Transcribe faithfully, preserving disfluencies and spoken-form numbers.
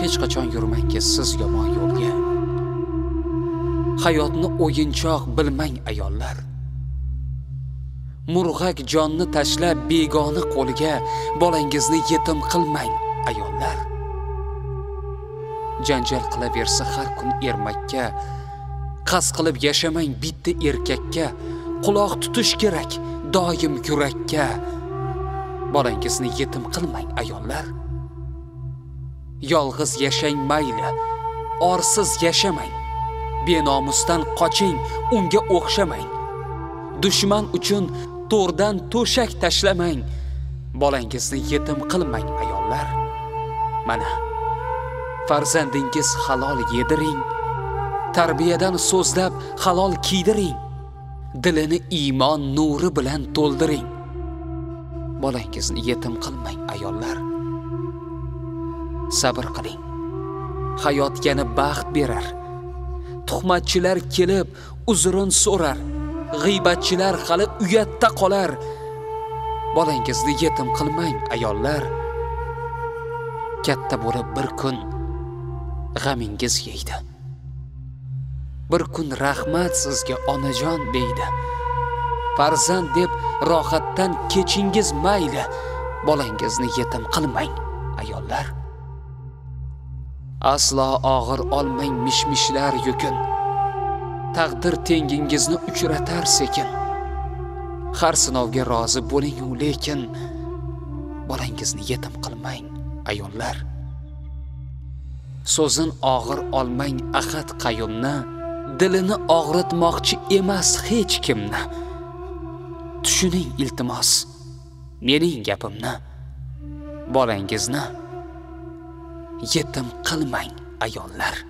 hech qachon yurmangiz siz yomon yo'lga. Hayotni o'yinchoq bilmang ayollar. Murg'ak jonni tashlab begona qo'liga bolangizni yetim qilmang ayollar. Janjal qilaversa har kun ermakka, qas qilib yashamang bitta erkakka. Quloq tutish kerak doim yurakka. Bolangizni yetim qilmang ayollar. Yolg'iz yashang mayli, orsiz yashamang. Benomusdan qoching, unga o'xshamang. Dushman uchun to'rdan to'shak tashlamang. Bolangizni yetim qilmang ayollar. Mana farzandingiz halol yediring. Tarbiyadan so'zlab halol kiydiring. Dilini iymon nuri bilan to'ldiring. Bolangizni yetim qilmang ayollar. Sabr qiling. Hayot yana baxt berar. Tuhmatchilar kelib uzrin so'rar. G'iybatchilar hali uyatda qolar. Bolangizni yetim qilmang ayollar. Katta bo'lib bir kun g'amingiz yeydi. Bir kun rahmat sizga onajon deydi. Farzand deb rohatdan kechingiz mayli. Bolangizni yetim qilmang ayollar. Aslo og'ir olmang mishmishlar yukin. Taqdir tengingizni uchratar sekin. Har sinovga rozi bo'ling, lekin bolangizni yetim qilmang ayollar. So'zin og'ir olmang Ahad Qayyumni. Dilini og'ritmoqchi emas hech kimni. Tushuning iltimos mening gapimni. Bolangizni yetim qilmang ayollar.